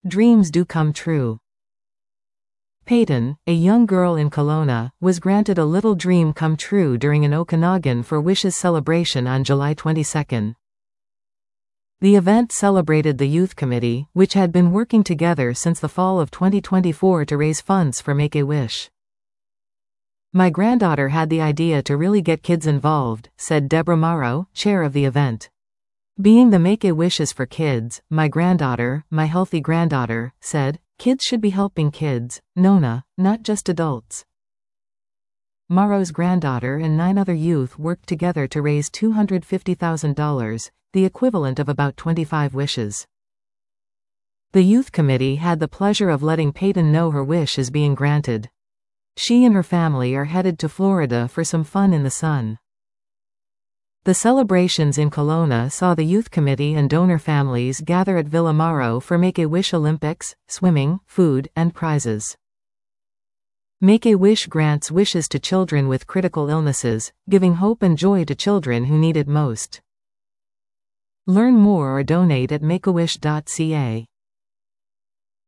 Dreams do come true. Peyton, a young girl in Kelowna, was granted a little dream come true during an Okanagan for Wishes celebration on July 22. The event celebrated the Youth Committee, which had been working together since the fall of 2024 to raise funds for Make-A-Wish. "My granddaughter had the idea to really get kids involved," said Deborah Morrow, chair of the event. "Being the Make-A-Wishes for kids, my granddaughter, my healthy granddaughter, said, kids should be helping kids, Nona, not just adults." Morrow's granddaughter and 9 other youth worked together to raise $250,000, the equivalent of about 25 wishes. The Youth Committee had the pleasure of letting Peyton know her wish is being granted. She and her family are headed to Florida for some fun in the sun. The celebrations in Kelowna saw the Youth Committee and donor families gather at Villa Morrow for Make-A-Wish Olympics, swimming, food, and prizes. Make-A-Wish grants wishes to children with critical illnesses, giving hope and joy to children who need it most. Learn more or donate at makeawish.ca.